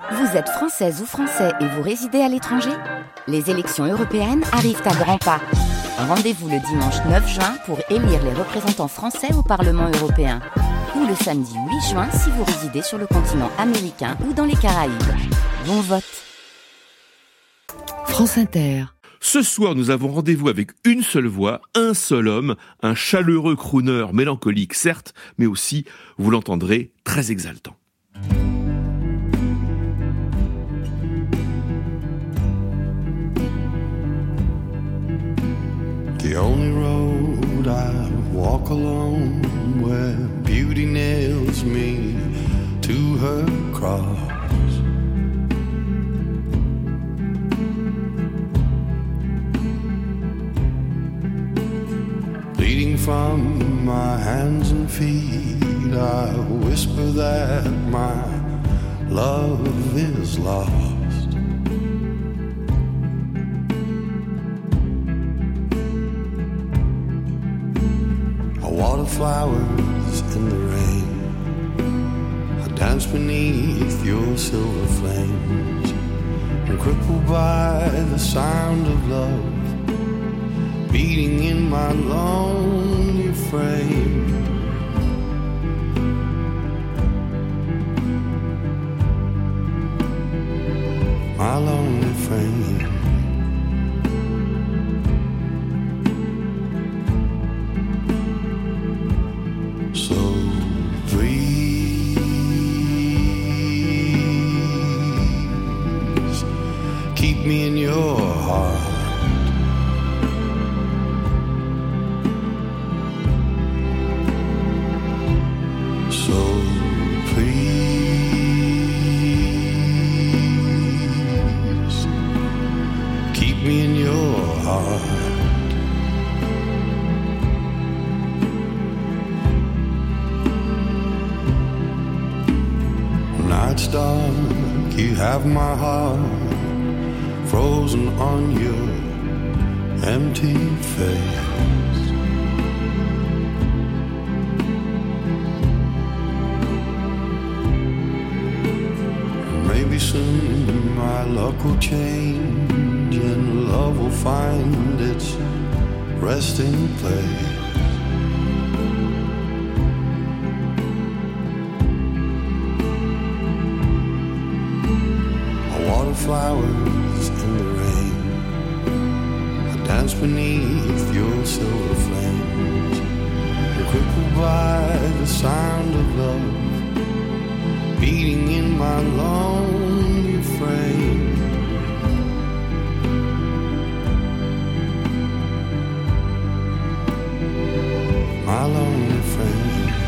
Vous êtes française ou français et vous résidez à l'étranger ? Les élections européennes arrivent à grands pas. Rendez-vous le dimanche 9 juin pour élire les représentants français au Parlement européen. Ou le samedi 8 juin si vous résidez sur le continent américain ou dans les Caraïbes. Bon vote. France Inter. Ce soir, nous avons rendez-vous avec une seule voix, un seul homme, un chaleureux crooner mélancolique, certes, mais aussi, vous l'entendrez, très exaltant. The only road I walk alone, where beauty nails me to her cross. Bleeding from my hands and feet, I whisper that my love is lost. I water flowers in the rain, I dance beneath your silver flames, and crippled by the sound of love beating in my lonely frame. My lonely frame. So please keep me in your heart. Night's dark, you have my heart frozen on your empty face. Maybe soon my luck will change and love will find its resting place. Flowers in the rain, I dance beneath your silver flames, and crippled by the sound of love beating in my lonely frame. My lonely frame.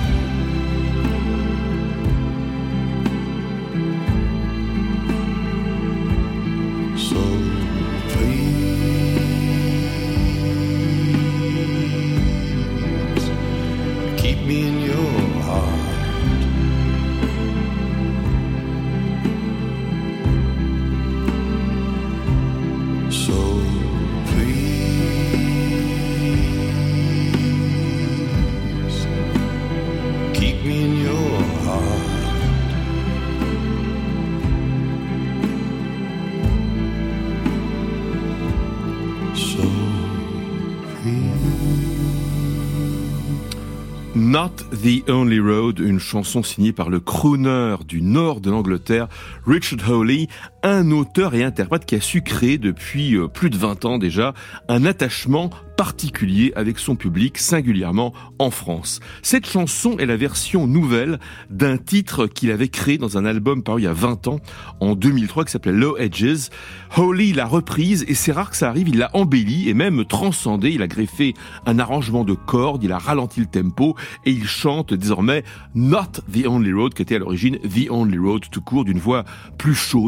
Not the Only Road, une chanson signée par le crooner du nord de l'Angleterre, Richard Hawley, un auteur et interprète qui a su créer depuis plus de 20 ans déjà un attachement particulier avec son public, singulièrement en France. Cette chanson est la version nouvelle d'un titre qu'il avait créé dans un album paru il y a 20 ans, en 2003, qui s'appelait Low Edges. Hawley l'a reprise, et c'est rare que ça arrive, il l'a embellie et même transcendée. Il a greffé un arrangement de cordes, il a ralenti le tempo, et il chante désormais Not the Only Road, qui était à l'origine The Only Road tout court, d'une voix plus chaude, plus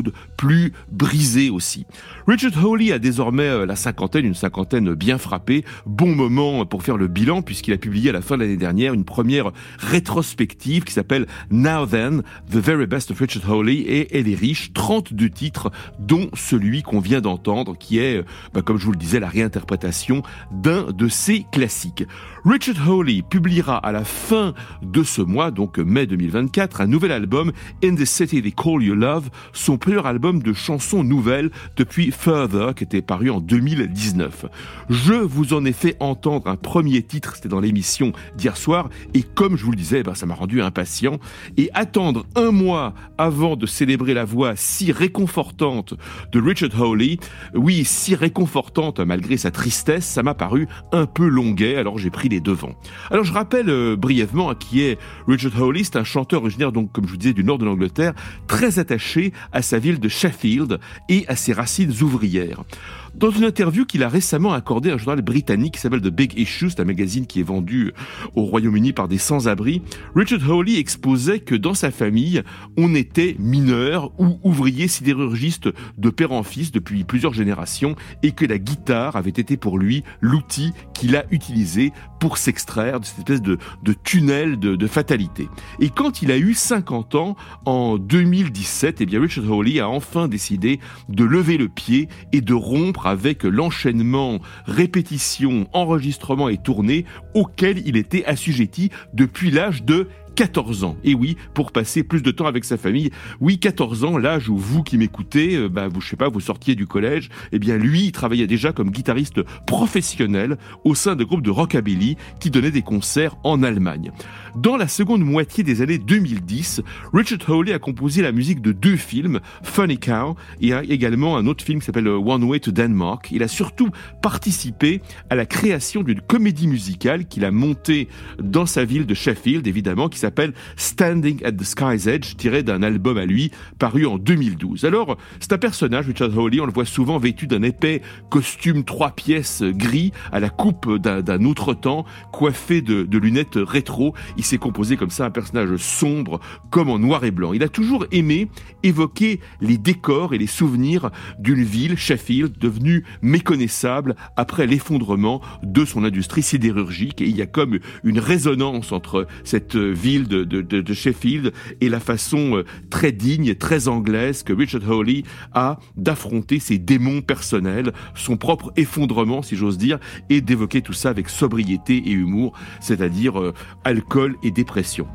plus brisé aussi. Richard Hawley a désormais la cinquantaine, une cinquantaine bien frappée. Bon moment pour faire le bilan puisqu'il a publié à la fin de l'année dernière une première rétrospective qui s'appelle Now Then, The Very Best of Richard Hawley, et elle est riche, 32 titres, dont celui qu'on vient d'entendre qui est, comme je vous le disais, la réinterprétation d'un de ses classiques. Richard Hawley publiera à la fin de ce mois, donc mai 2024, un nouvel album, In the City They Call You Love, son premier album de chansons nouvelles depuis Further, qui était paru en 2019. Je vous en ai fait entendre un premier titre, c'était dans l'émission d'hier soir, et comme je vous le disais, ça m'a rendu impatient. Et attendre un mois avant de célébrer la voix si réconfortante de Richard Hawley, oui, si réconfortante malgré sa tristesse, ça m'a paru un peu longuet, alors j'ai pris les devants. Alors je rappelle brièvement qui est Richard Hawley. C'est un chanteur originaire, donc comme je vous disais, du nord de l'Angleterre, très attaché à sa ville de Sheffield et à ses racines ouvrières. Dans une interview qu'il a récemment accordée à un journal britannique qui s'appelle The Big Issue, c'est un magazine qui est vendu au Royaume-Uni par des sans-abri, Richard Hawley exposait que dans sa famille, on était mineur ou ouvrier sidérurgiste de père en fils depuis plusieurs générations et que la guitare avait été pour lui l'outil qu'il a utilisé pour s'extraire de cette espèce de tunnel de fatalité. Et quand il a eu 50 ans, en 2017, Richard Hawley a enfin décidé de lever le pied et de rompre avec l'enchaînement, répétition, enregistrement et tournée auquel il était assujetti depuis l'âge de 14 ans. Et oui, pour passer plus de temps avec sa famille. Oui, 14 ans, l'âge où vous qui m'écoutez, vous sortiez du collège. Lui, il travaillait déjà comme guitariste professionnel au sein de groupes de rockabilly qui donnaient des concerts en Allemagne. Dans la seconde moitié des années 2010, Richard Hawley a composé la musique de 2 films, Funny Cow, et également un autre film qui s'appelle One Way to Denmark. Il a surtout participé à la création d'une comédie musicale qu'il a montée dans sa ville de Sheffield, évidemment, qui s'appelle Standing at the Sky's Edge, tiré d'un album à lui, paru en 2012. Alors, c'est un personnage, Richard Hawley, on le voit souvent vêtu d'un épais costume 3 pièces gris, à la coupe d'un autre temps, coiffé de lunettes rétro. Il s'est composé comme ça un personnage sombre, comme en noir et blanc. Il a toujours aimé évoquer les décors et les souvenirs d'une ville, Sheffield, devenue méconnaissable après l'effondrement de son industrie sidérurgique. Et il y a comme une résonance entre cette ville de Sheffield et la façon très digne, très anglaise que Richard Hawley a d'affronter ses démons personnels, son propre effondrement, si j'ose dire, et d'évoquer tout ça avec sobriété et humour, c'est-à-dire alcool et dépression.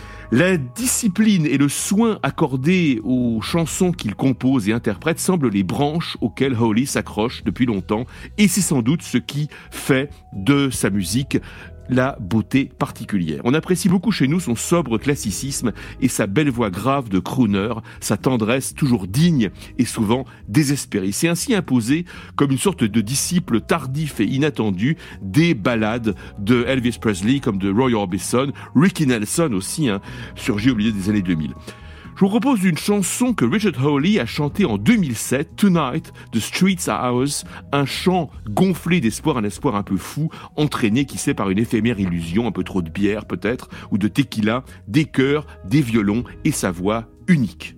La discipline et le soin accordé aux chansons qu'il compose et interprète semblent les branches auxquelles Hawley s'accroche depuis longtemps, et c'est sans doute ce qui fait de sa musique la beauté particulière. On apprécie beaucoup chez nous son sobre classicisme et sa belle voix grave de crooner, sa tendresse toujours digne et souvent désespérée. C'est ainsi imposé comme une sorte de disciple tardif et inattendu des ballades de Elvis Presley comme de Roy Orbison, Ricky Nelson aussi, surgi au milieu des années 2000. Je vous propose une chanson que Richard Hawley a chantée en 2007, Tonight, The Streets Are Ours, un chant gonflé d'espoir, un espoir un peu fou, entraîné, qui sait, par une éphémère illusion, un peu trop de bière peut-être, ou de tequila, des chœurs, des violons et sa voix unique.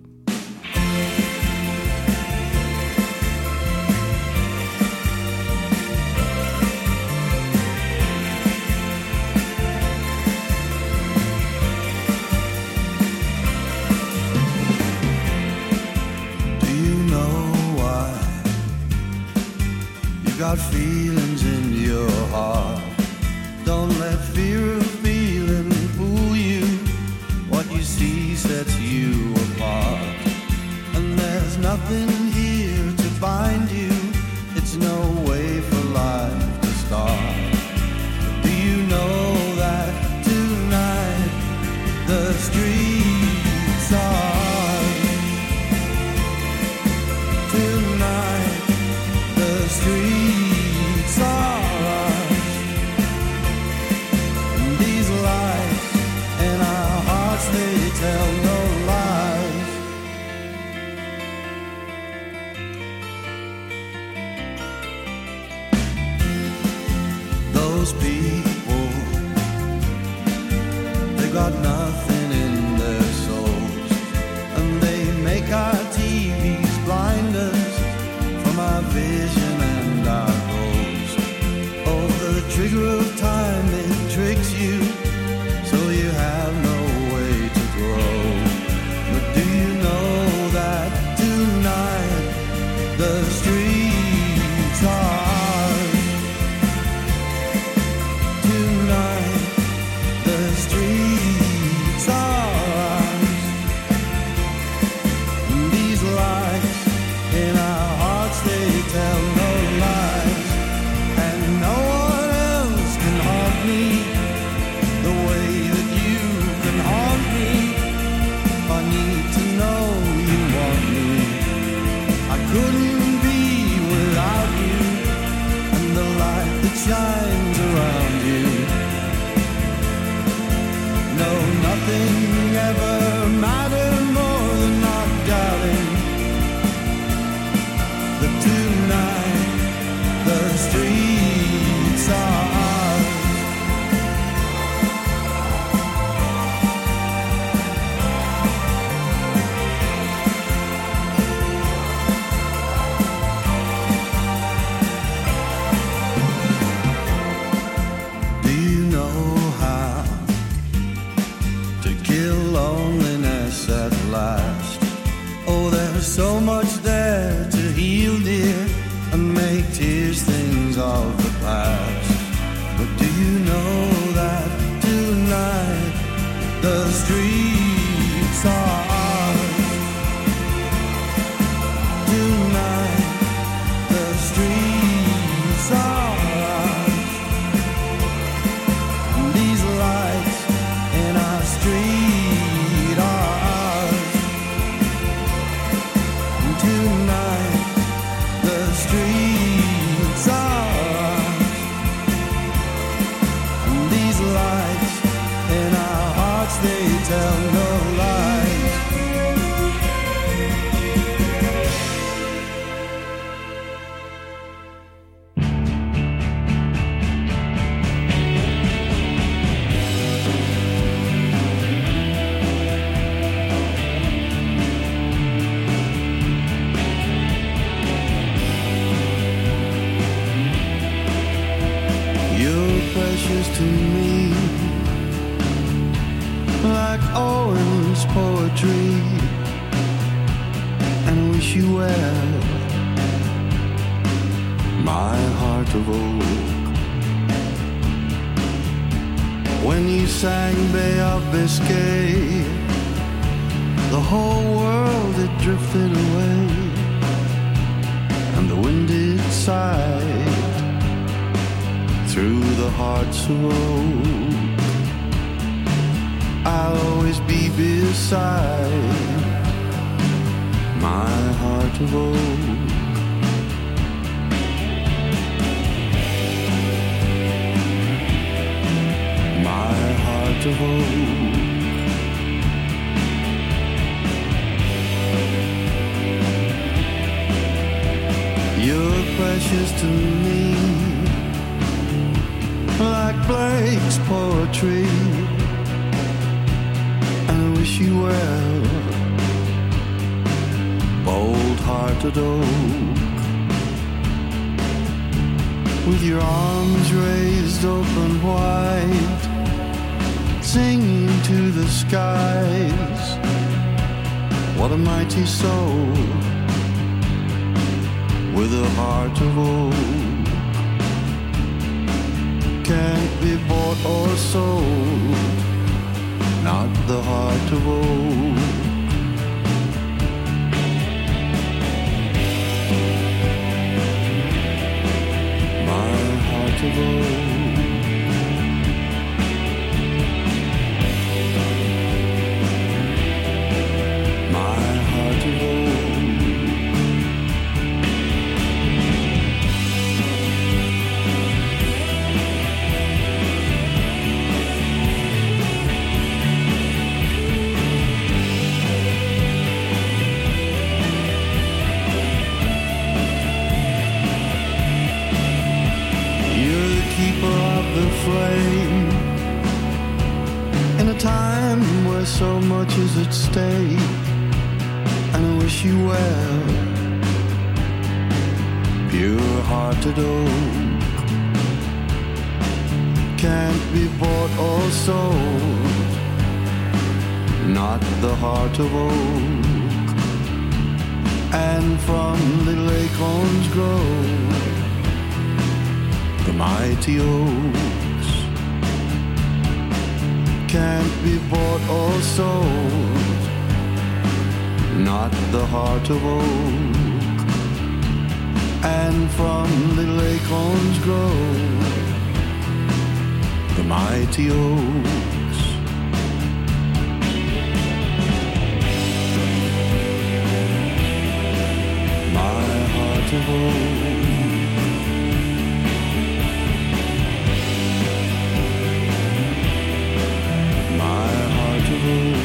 Got feelings in your heart. Don't let fear of feeling fool you. What you see sets you apart. And there's nothing here to bind you. It's no way for life to start. Do you know that tonight the streets are tonight the streets are ours. These lights in our hearts, they tell no lies. Those people, they got nothing in their souls, and they make our TVs blind. the streets are ours. Tonight, the streets are ours. These lights in our hearts, they tell no lies, and no one else can haunt me the way that you can haunt me. I need to know you want me. I couldn't be without you, and the light that shines around you. No, nothing ever mattered more than not doubting that tonight the streets are ours. Do you know how to kill loneliness at last? Oh, there's so much there to heal, dear, and make tears things of the past. But do you know that tonight the streets are ours? Tonight the streets are ours. These lights in our street are ours. Tonight the streets are ours. These lights in our hearts, they tell no lies. You're precious to me, like Owen's poetry, and I wish you well, my heart of oak. When you sang Bay of Biscay, the whole world had drifted away, and the wind it sighed through the hearts of oak. I'll always be beside my heart of oak. My heart of oak. You're precious to me, like Blake's poetry, and I wish you well, bold-hearted oak. With your arms raised open wide, singing to the skies, what a mighty soul, with a heart of oak. Can't be bought or sold, not the heart of oak. My heart of oak. My heart of oak. Flame in a time where so much is at stake, and I wish you well, pure-hearted oak. Can't be bought or sold, not the heart of oak. And and from little acorns grow the mighty oaks. Can't be bought or sold, not the heart of oak. And from little acorns grow the mighty oaks. My heart of oak. My heart of oak.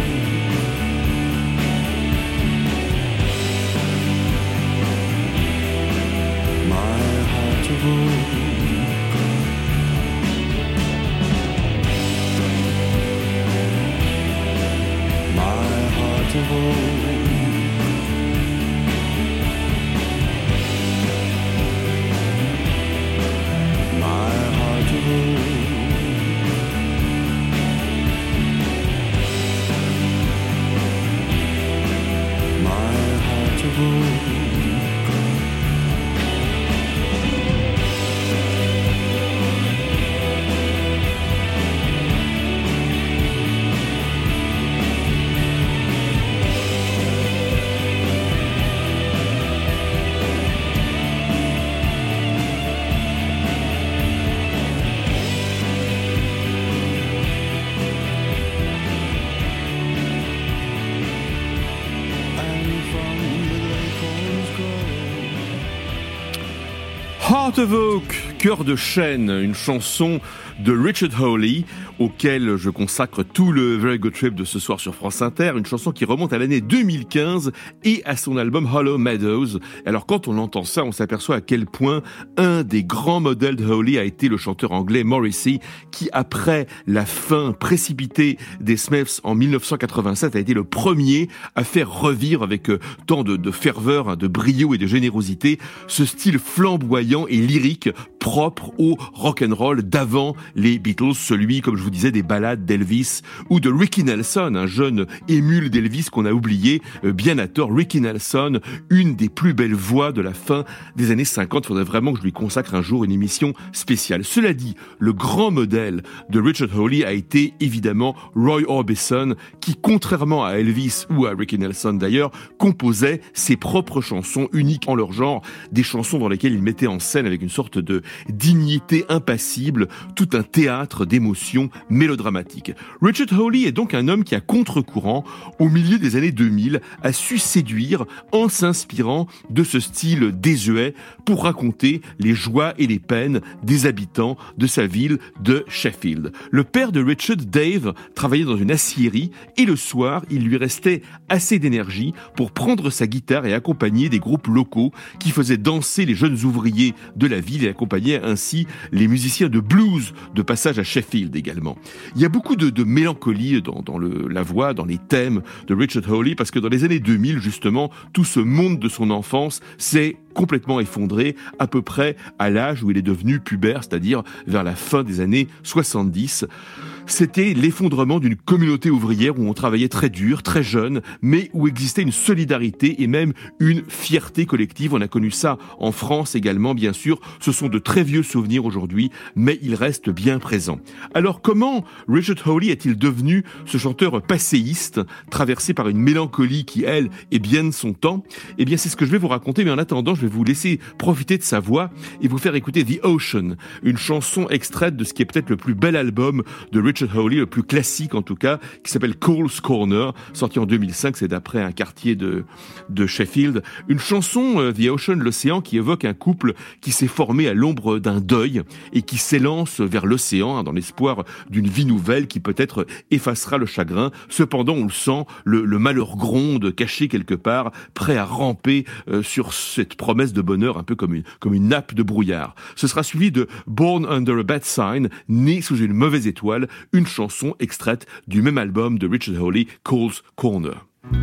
Heart of Oak, Cœur de chêne, une chanson de Richard Hawley, auquel je consacre tout le Very Good Trip de ce soir sur France Inter, une chanson qui remonte à l'année 2015 et à son album Hollow Meadows. Alors quand on entend ça, on s'aperçoit à quel point un des grands modèles de Hawley a été le chanteur anglais Morrissey, qui après la fin précipitée des Smiths en 1987 a été le premier à faire revivre avec tant de ferveur, de brio et de générosité ce style flamboyant et lyrique propre au rock'n'roll d'avant les Beatles, celui, comme je vous disais, des ballades d'Elvis ou de Ricky Nelson, un jeune émule d'Elvis qu'on a oublié bien à tort. Ricky Nelson, une des plus belles voix de la fin des années 50. Il faudrait vraiment que je lui consacre un jour une émission spéciale. Cela dit, le grand modèle de Richard Hawley a été évidemment Roy Orbison, qui, contrairement à Elvis ou à Ricky Nelson d'ailleurs, composait ses propres chansons uniques en leur genre, des chansons dans lesquelles il mettait en scène avec une sorte de dignité impassible tout un théâtre d'émotions mélodramatiques. Richard Hawley est donc un homme qui, à contre-courant, au milieu des années 2000, a su séduire en s'inspirant de ce style désuet pour raconter les joies et les peines des habitants de sa ville de Sheffield. Le père de Richard, Dave, travaillait dans une aciérie et le soir, il lui restait assez d'énergie pour prendre sa guitare et accompagner des groupes locaux qui faisaient danser les jeunes ouvriers de la ville et accompagnaient ainsi les musiciens de blues de passage à Sheffield également. Il y a beaucoup de mélancolie dans la voix, dans les thèmes de Richard Hawley, parce que dans les années 2000, justement, tout ce monde de son enfance s'est complètement effondré, à peu près à l'âge où il est devenu pubère, c'est-à-dire vers la fin des années 70. C'était l'effondrement d'une communauté ouvrière où on travaillait très dur, très jeune, mais où existait une solidarité et même une fierté collective. On a connu ça en France également, bien sûr. Ce sont de très vieux souvenirs aujourd'hui, mais ils restent bien présents. Alors comment Richard Hawley est-il devenu ce chanteur passéiste, traversé par une mélancolie qui, elle, est bien de son temps? Eh bien, c'est ce que je vais vous raconter, mais en attendant, je vais vous laisser profiter de sa voix et vous faire écouter The Ocean, une chanson extraite de ce qui est peut-être le plus bel album de Richard Hawley, le plus classique en tout cas, qui s'appelle Cole's Corner, sorti en 2005, c'est d'après un quartier de Sheffield. Une chanson, The Ocean, l'océan, qui évoque un couple qui s'est formé à l'ombre d'un deuil et qui s'élance vers l'océan dans l'espoir d'une vie nouvelle qui peut-être effacera le chagrin. Cependant, on le sent, le malheur gronde, caché quelque part, prêt à ramper sur cette promesse de bonheur, un peu comme une nappe de brouillard. Ce sera suivi de Born Under a Bad Sign, né sous une mauvaise étoile, une chanson extraite du même album de Richard Hawley, Cole's Corner.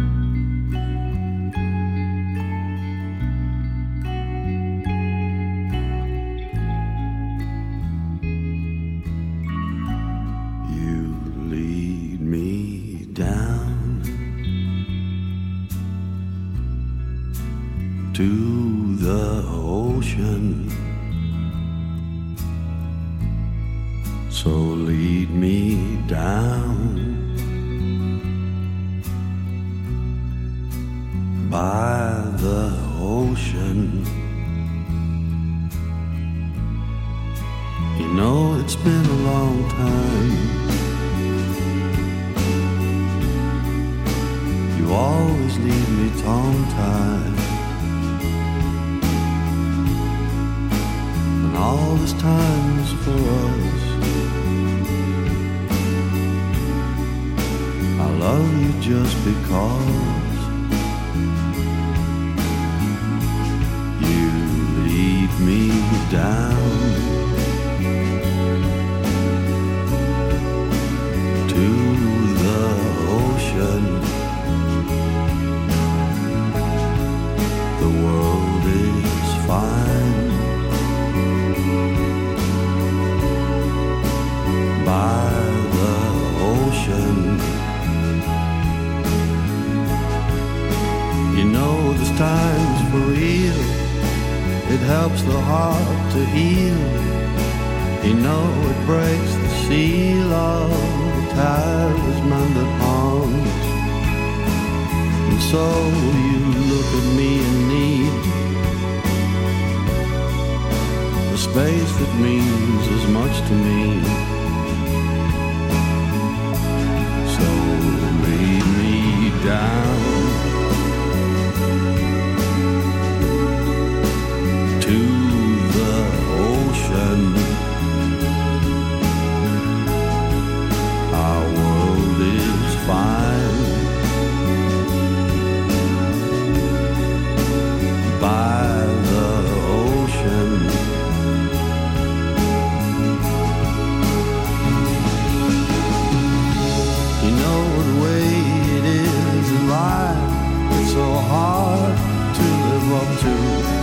You lead me down to the ocean. So lead me down by the ocean. You know it's been a long time. You always leave me tongue-tied. And all this time's for us. I love you just because you lead me down to the ocean. The world is fine by the ocean. You know this time's for real. It helps the heart to heal. You know it breaks the seal of the talisman that haunts. And so you look at me and need the space that means as much to me. So lead me down to the ocean. Our world is fine by the ocean. You know the way it is in life. It's so hard to live up to.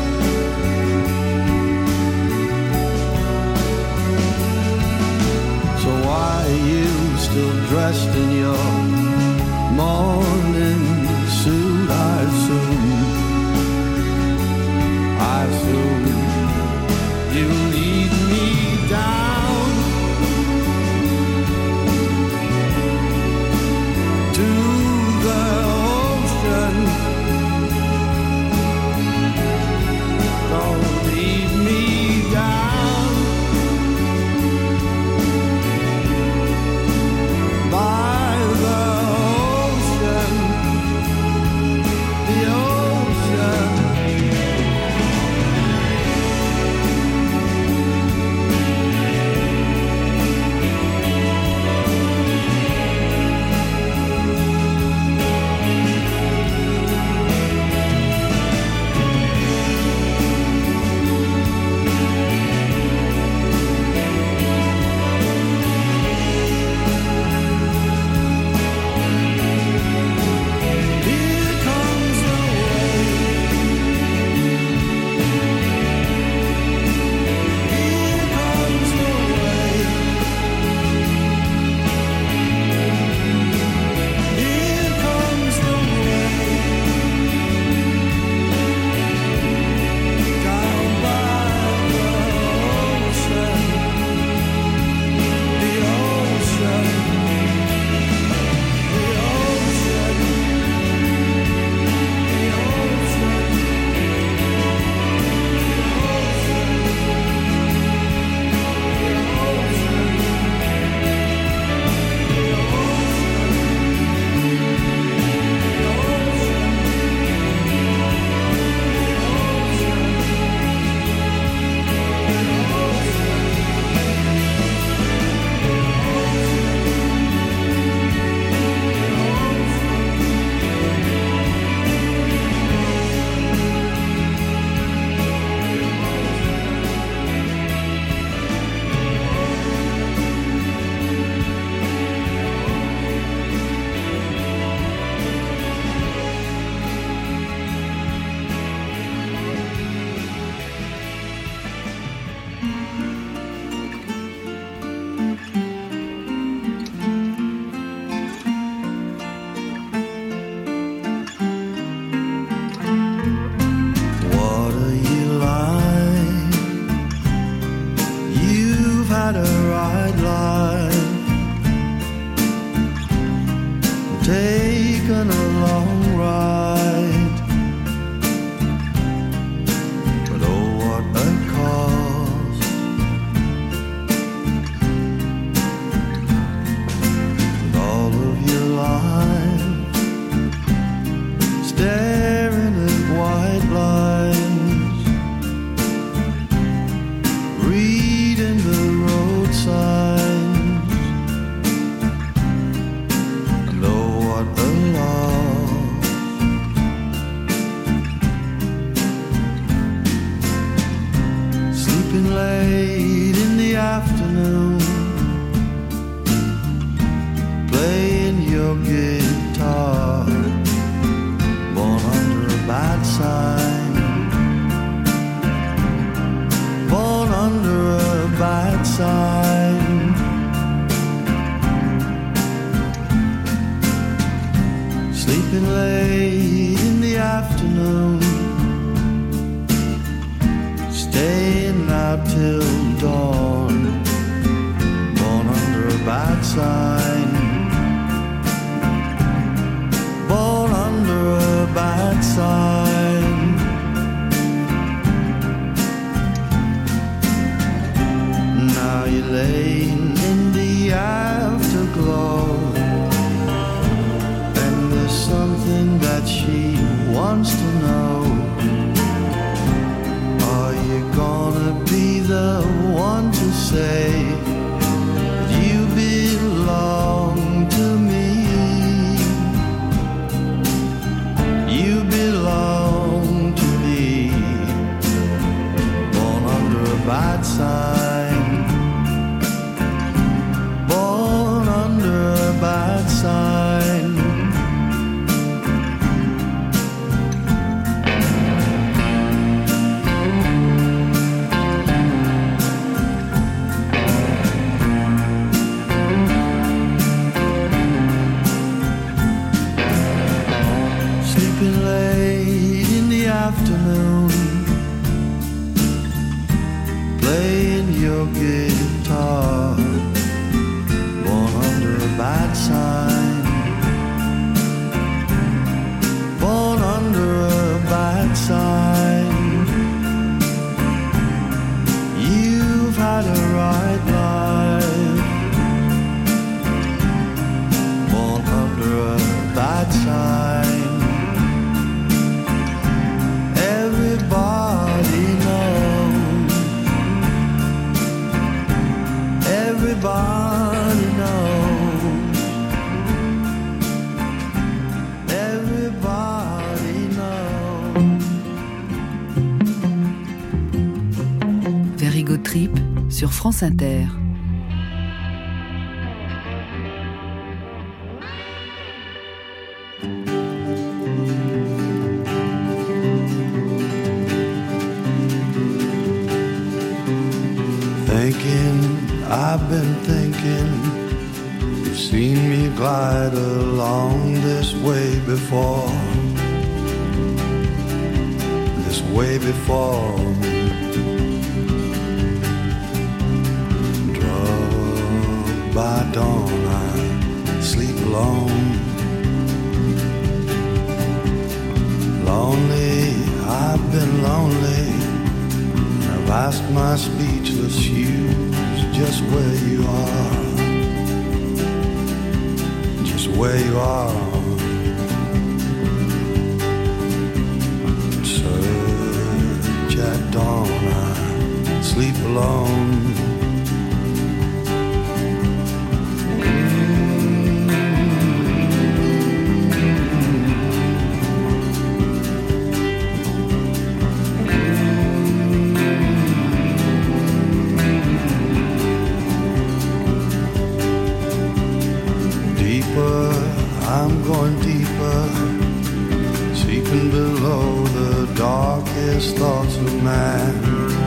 Why are you still dressed in your morning suit? I assume you lead me down to the ocean. Don't lead me down by the ocean. Sleeping late in the afternoon, playing your guitar, born under a bad sign, born under a bad sign. Sleeping late in the afternoon, staying out till dawn, born under a bad sign, born under a bad sign. Now you're laying in the afterglow, and there's something that she wants to know. Are you gonna be the one to say that you belong to me? You belong to me, born under a bad sign, born under a bad sign. Sleeping late in the afternoon, playing your guitar, born under a bad sign, born under a bad sign. You've had a right life, born under a bad sign. Everybody knows, everybody knows, everybody knows. Very Good Trip sur France Inter. I've been thinking, you've seen me glide along this way before, this way before. Drugged by dawn, I sleep alone. Lonely, I've been lonely. I've asked my speechless shoes just where you are, just where you are. Search at dawn, I sleep alone. I'm going deeper, seeking below the darkest thoughts of man,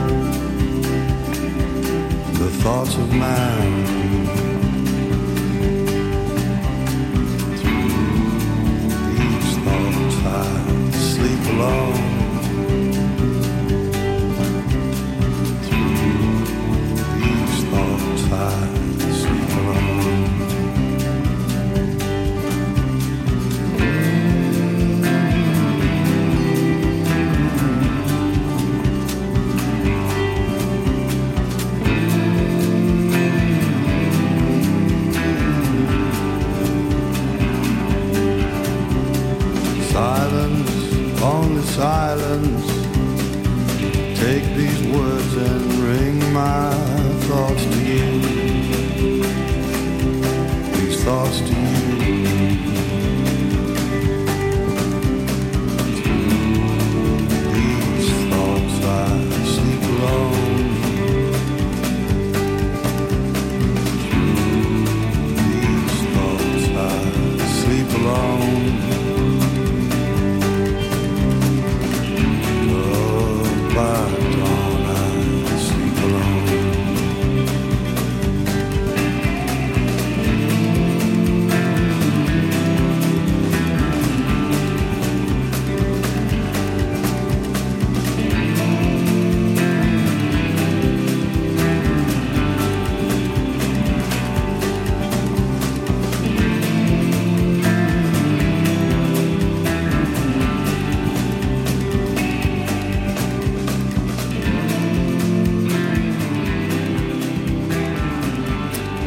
the thoughts of man. Through these thoughts I sleep alone. Through these thoughts I sleep alone. Silence, take these words and bring my thoughts to you, these thoughts to you. Through these thoughts I sleep alone.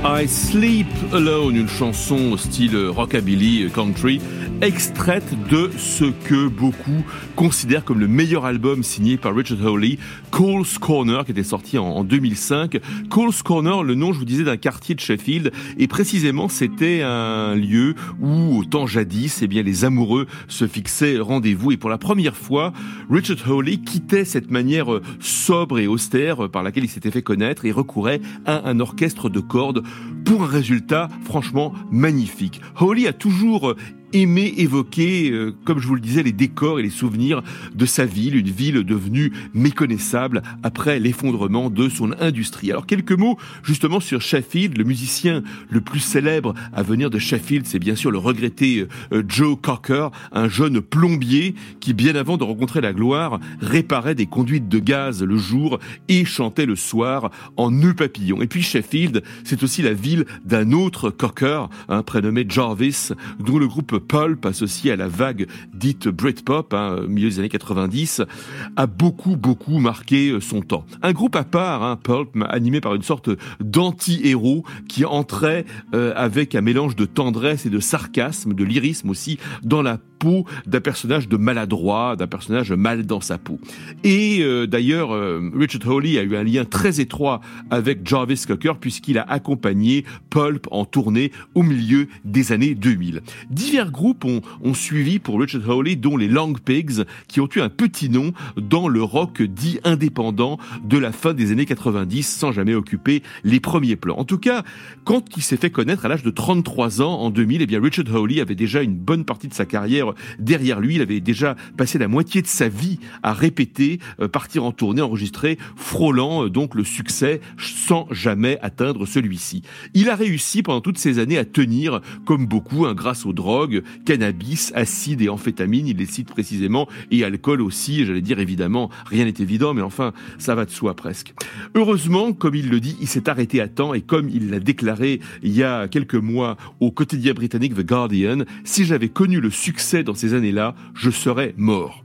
I Sleep Alone, une chanson style rockabilly country, extraite de ce que beaucoup considèrent comme le meilleur album signé par Richard Hawley, Cole's Corner, qui était sorti en 2005. Cole's Corner, le nom, je vous disais, d'un quartier de Sheffield, et précisément c'était un lieu où, au temps jadis, les amoureux se fixaient rendez-vous, et pour la première fois, Richard Hawley quittait cette manière sobre et austère par laquelle il s'était fait connaître et recourait à un orchestre de cordes pour un résultat franchement magnifique. Hawley a toujours aimé évoquer, comme je vous le disais, les décors et les souvenirs de sa ville, une ville devenue méconnaissable après l'effondrement de son industrie. Alors quelques mots justement sur Sheffield. Le musicien le plus célèbre à venir de Sheffield, c'est bien sûr le regretté Joe Cocker, un jeune plombier qui, bien avant de rencontrer la gloire, réparait des conduites de gaz le jour et chantait le soir en nœud papillon. Et puis Sheffield, c'est aussi la ville d'un autre Cocker, prénommé Jarvis, dont le groupe Pulp, associé à la vague dite Britpop, au milieu des années 90, a beaucoup marqué son temps. Un groupe à part, Pulp, animé par une sorte d'anti-héros qui entrait avec un mélange de tendresse et de sarcasme, de lyrisme aussi, dans la peau d'un personnage de maladroit, d'un personnage mal dans sa peau. Et d'ailleurs, Richard Hawley a eu un lien très étroit avec Jarvis Cocker puisqu'il a accompagné Pulp en tournée au milieu des années 2000. Divers groupes ont suivi pour Richard Hawley, dont les Long Pigs, qui ont eu un petit nom dans le rock dit indépendant de la fin des années 90, sans jamais occuper les premiers plans. En tout cas, quand il s'est fait connaître à l'âge de 33 ans en 2000, Richard Hawley avait déjà une bonne partie de sa carrière derrière lui. Il avait déjà passé la moitié de sa vie à répéter, partir en tournée, enregistrer, frôlant donc le succès sans jamais atteindre celui-ci. Il a réussi pendant toutes ces années à tenir, comme beaucoup, grâce aux drogues, cannabis, acide et amphétamine, il les cite précisément, et alcool aussi, j'allais dire évidemment, rien n'est évident, mais enfin, ça va de soi presque. Heureusement, comme il le dit, il s'est arrêté à temps, et comme il l'a déclaré il y a quelques mois au quotidien britannique The Guardian, si j'avais connu le succès dans ces années-là, je serais mort.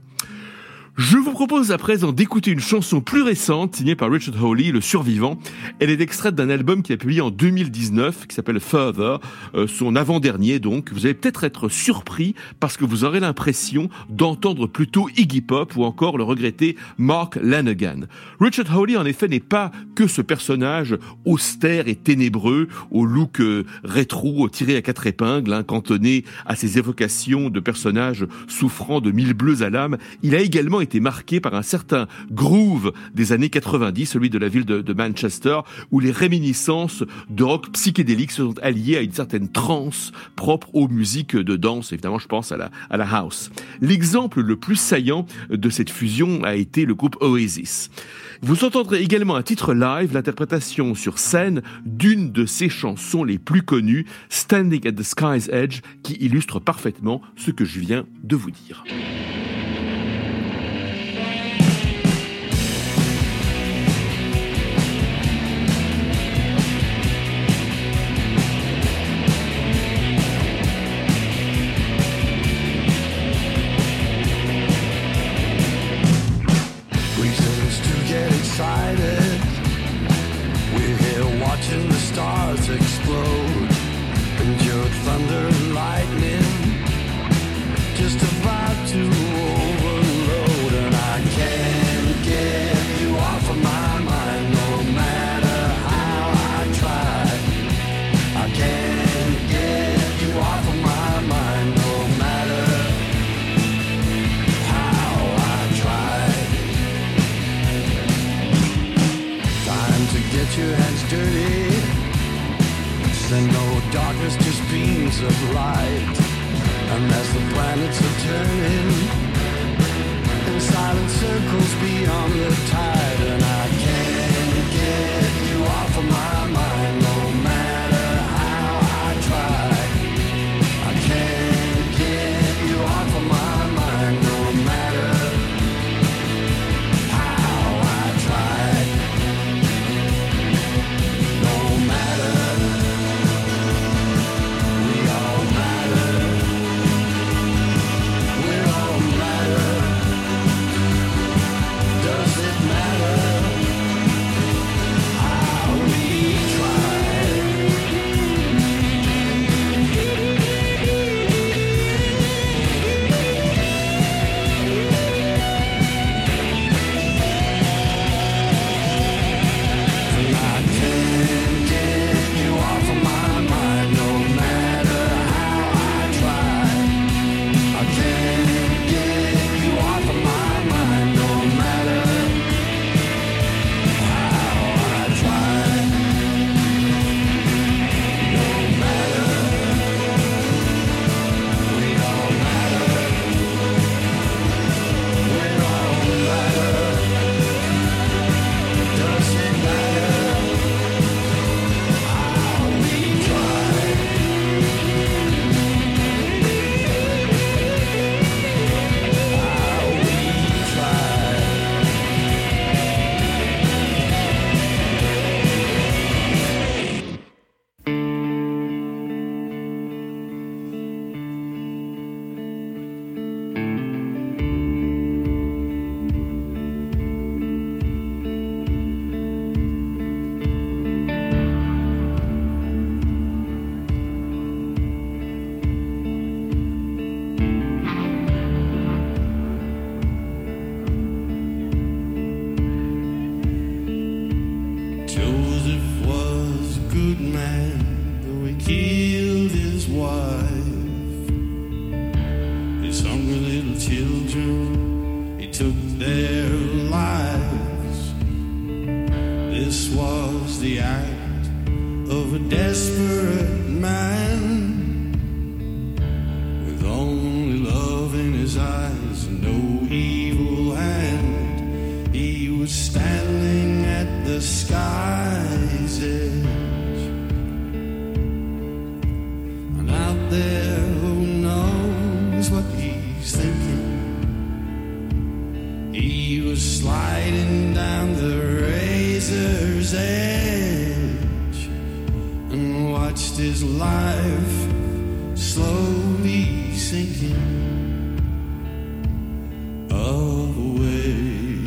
Je vous propose à présent d'écouter une chanson plus récente signée par Richard Hawley, Le Survivant. Elle est extraite d'un album qu'il a publié en 2019 qui s'appelle Further, son avant-dernier donc. Vous allez peut-être être surpris parce que vous aurez l'impression d'entendre plutôt Iggy Pop ou encore le regretté Mark Lanegan. Richard Hawley en effet n'est pas que ce personnage austère et ténébreux au look rétro tiré à quatre épingles, cantonné à ses évocations de personnages souffrant de mille bleus à l'âme. Il a également été marqué par un certain groove des années 90, celui de la ville de Manchester, où les réminiscences de rock psychédélique se sont alliées à une certaine transe propre aux musiques de danse. Évidemment, je pense à la house. L'exemple le plus saillant de cette fusion a été le groupe Oasis. Vous entendrez également un titre live, l'interprétation sur scène d'une de ses chansons les plus connues, Standing at the Sky's Edge, qui illustre parfaitement ce que je viens de vous dire. Explode and your thunder and lightning, just about to overload, and I can't get you off of my mind no matter how I try. I can't get you off of my mind no matter how I try. Time to get your hands dirty. And no darkness, just beams of light. And as the planets are turning in silent circles beyond the tide, and I can't get you off of my mind no matter how I try. I can't get you off of my mind no matter how I try. No matter. We're all their lives. This was the act of a desperate man, with only love in his eyes and no evil hand. He was standing at the sky's edge, and out there, who knows what he's thinking. He was sliding down the razor's edge and watched his life slowly sinking away.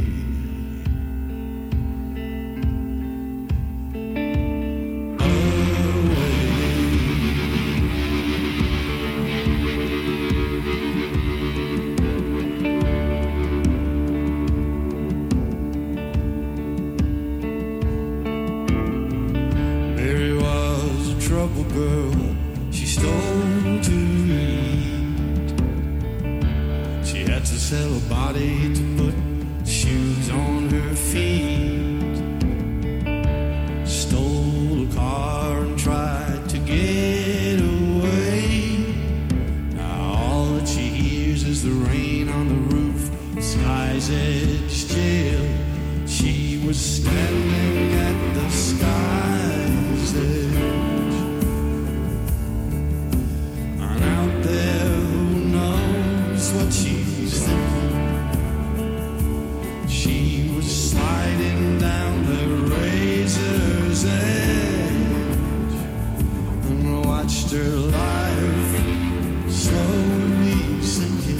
Girl, she stole to eat. She had to sell her body to put shoes on her feet. Stole a car and tried to get away. Now all that she hears is the rain on the roof, the sky's edge jail. She was standing at the sky's edge. What she's thinking. She was sliding down the razor's edge and watched her life slowly sinking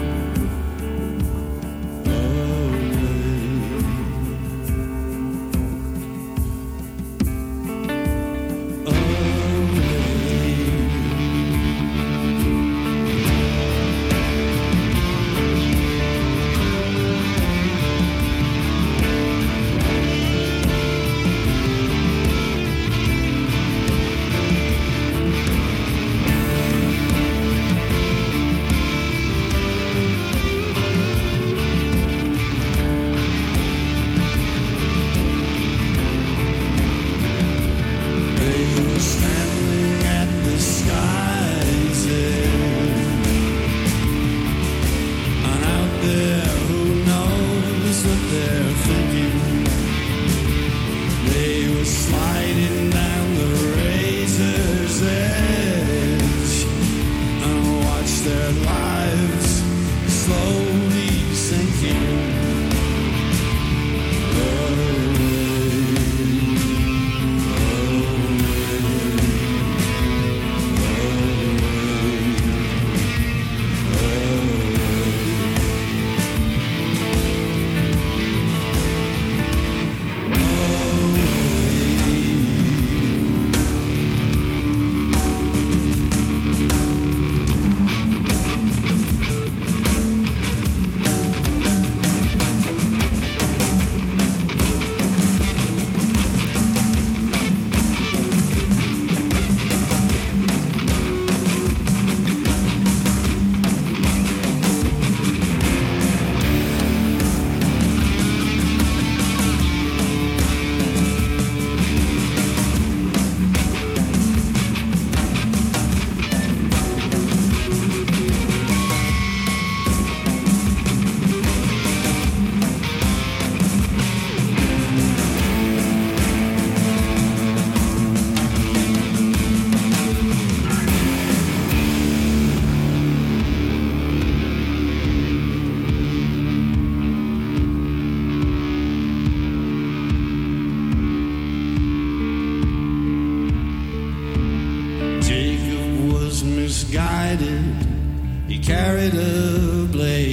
misguided. He carried a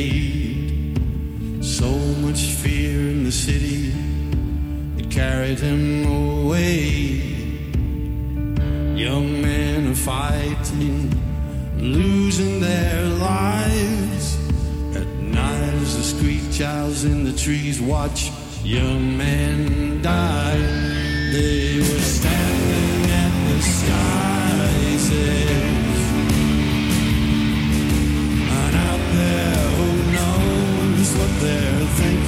blade. So much fear in the city, it carried him away. Young men are fighting, losing their lives. At night as the screech owls in the trees watch young men die. They were standing at the sky's edge, and out there, who knows what they're thinking.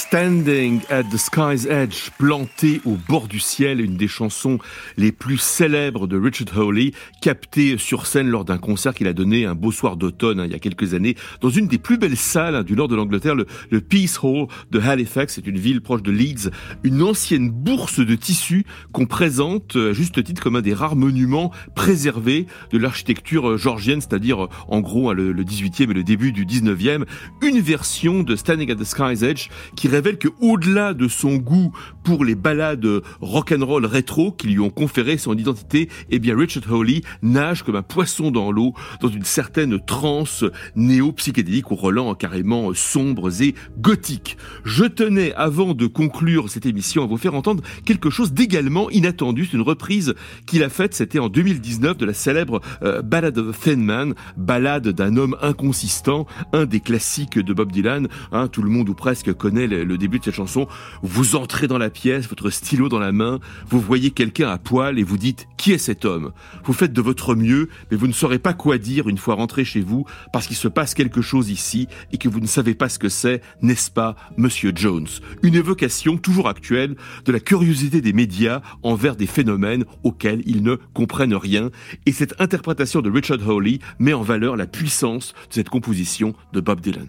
Standing at the Sky's Edge, planté au bord du ciel, une des chansons les plus célèbres de Richard Hawley, captée sur scène lors d'un concert qu'il a donné un beau soir d'automne il y a quelques années, dans une des plus belles salles du nord de l'Angleterre, le Peace Hall de Halifax. C'est une ville proche de Leeds, une ancienne bourse de tissus qu'on présente à juste titre comme un des rares monuments préservés de l'architecture georgienne, c'est-à-dire en gros le 18e et le début du 19e. Une version de Standing at the Sky's Edge qui révèle que, au-delà de son goût pour les ballades rock'n'roll rétro qui lui ont conféré son identité, eh bien Richard Hawley nage comme un poisson dans l'eau, dans une certaine transe néo-psychédélique aux relents carrément sombres et gothiques. Je tenais, avant de conclure cette émission, à vous faire entendre quelque chose d'également inattendu. C'est une reprise qu'il a faite, c'était en 2019, de la célèbre Ballad of a Thin Man, ballade d'un homme inconsistant, un des classiques de Bob Dylan. Tout le monde ou presque connaît le début de cette chanson. Vous entrez dans la pièce, votre stylo dans la main, vous voyez quelqu'un à poil et vous dites « Qui est cet homme ?» Vous faites de votre mieux, mais vous ne saurez pas quoi dire une fois rentré chez vous, parce qu'il se passe quelque chose ici et que vous ne savez pas ce que c'est, n'est-ce pas, Monsieur Jones? Une évocation toujours actuelle de la curiosité des médias envers des phénomènes auxquels ils ne comprennent rien. Et cette interprétation de Richard Hawley met en valeur la puissance de cette composition de Bob Dylan.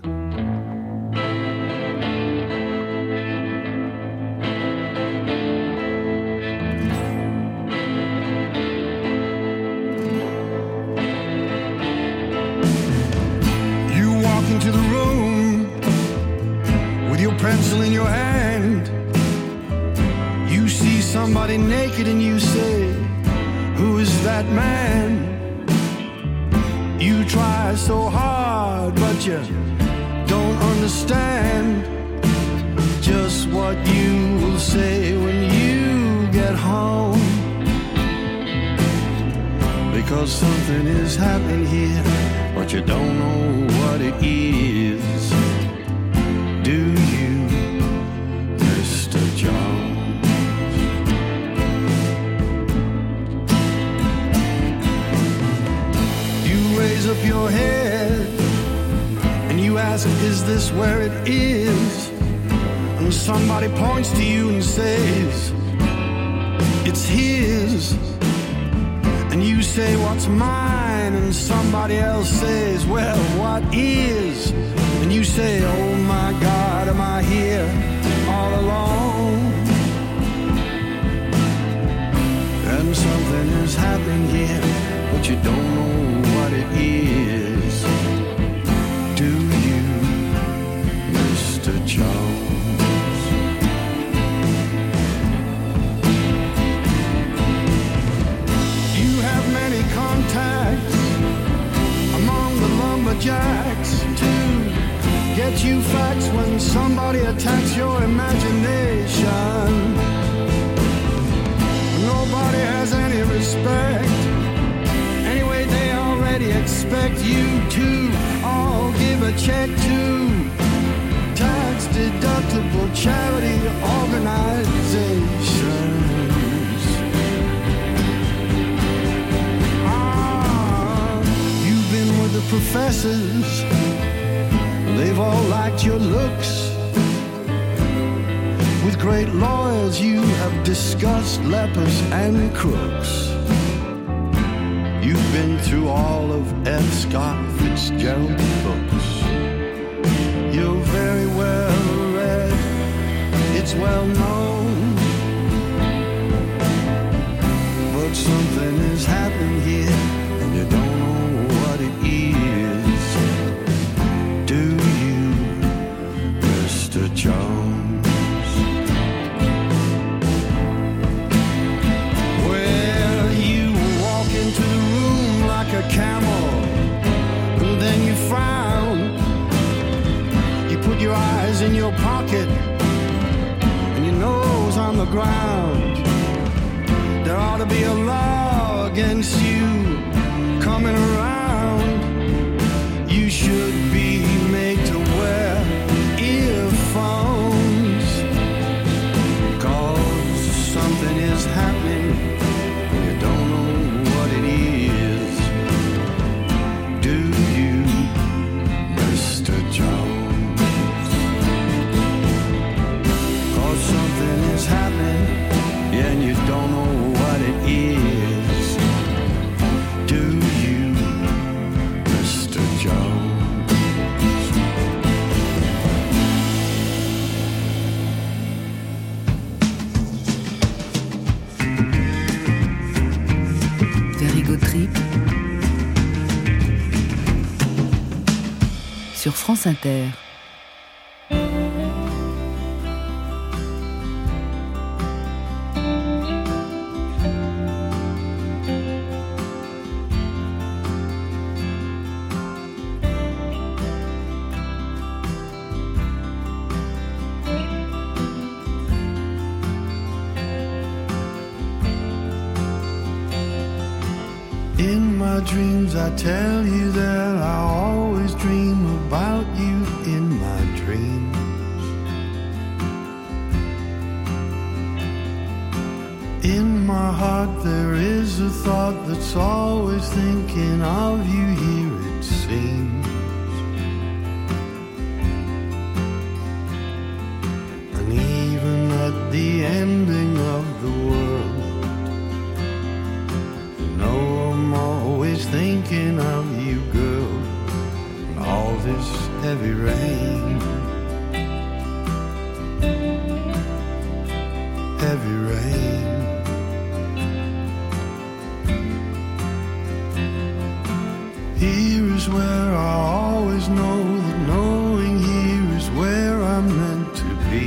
Into the room with your pencil in your hand. You see somebody naked and you say, who is that man? You try so hard but you don't understand just what you will say when you get home, because something is happening here but you don't know what it is. Do you, Mr. Jones? You raise up your head and you ask, is this where it is? And somebody points to you and says, it's his. And you say, what's mine? And somebody else says, well, what is? And you say, oh my God, am I here all alone? And something is happening here, but you don't know what it is. Do you, Mr. Jones? Contacts among the lumberjacks to get you facts when somebody attacks your imagination. Nobody has any respect. Anyway, they already expect you to all give a check to tax-deductible charity organizations. The professors, they've all liked your looks. With great lawyers you have discussed lepers and crooks. You've been through all of F. Scott Fitzgerald's books. You're very well read, it's well known. But something has happened here and you don't know what it is. Do you, Mr. Jones? Well, you walk into the room like a camel, and then you frown. You put your eyes in your pocket and your nose on the ground. There ought to be a law against you coming around. You should be made to wear earphones, 'cause something is happening, you don't know what it is. Do you, Mr. Jones? sur France Inter. In my dreams I tell you that I always dream about you in my dreams. In my heart there is a thought that's always thinking of you, here it seems. And even at the ending of the world, I'm always thinking of you, girl, and all this heavy rain, heavy rain. Here is where I always know that knowing here is where I'm meant to be.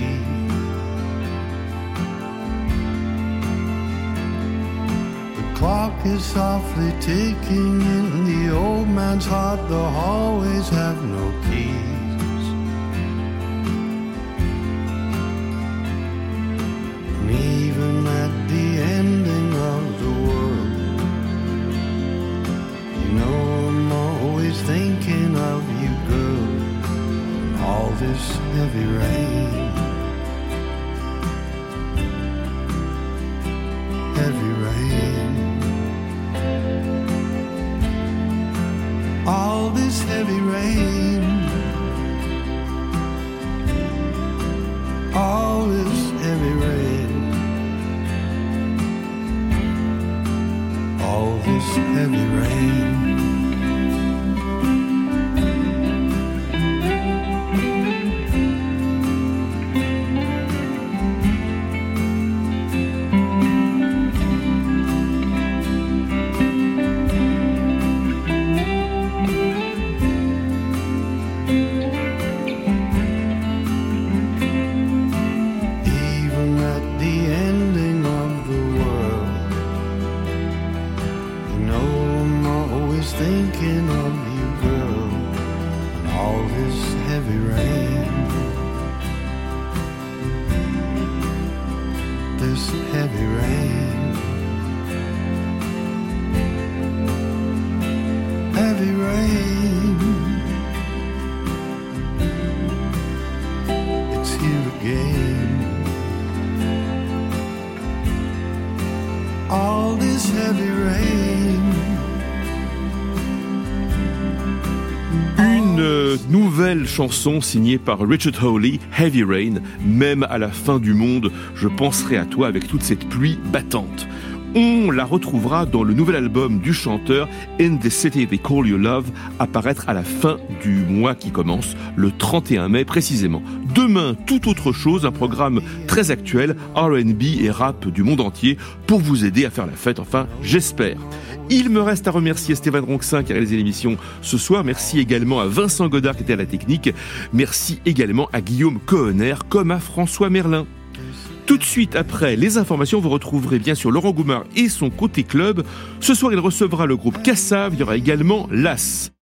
Clock is softly ticking in the old man's heart. The hallways have no keys, and even at the ending of the world, you know I'm always thinking of you, girl, and all this heavy rain, heavy rain. All this heavy rain, all this heavy rain, all this heavy rain. Thinking of you, girl, and all this heavy rain, this heavy rain, heavy rain, it's here again. All this heavy rain. Une nouvelle chanson signée par Richard Hawley, Heavy Rain. Même à la fin du monde, je penserai à toi avec toute cette pluie battante. On la retrouvera dans le nouvel album du chanteur In the City They Call You Love, à paraître à la fin du mois qui commence, le 31 mai précisément. Demain, tout autre chose, un programme très actuel, R&B et rap du monde entier, pour vous aider à faire la fête, enfin, j'espère. Il me reste à remercier Stéphane Ronxin qui a réalisé l'émission ce soir. Merci également à Vincent Godard qui était à la technique. Merci également à Guillaume Cohenner comme à François Merlin. Tout de suite après les informations, vous retrouverez bien sûr Laurent Goumard et son côté club. Ce soir, il recevra le groupe Cassav. Il y aura également Las.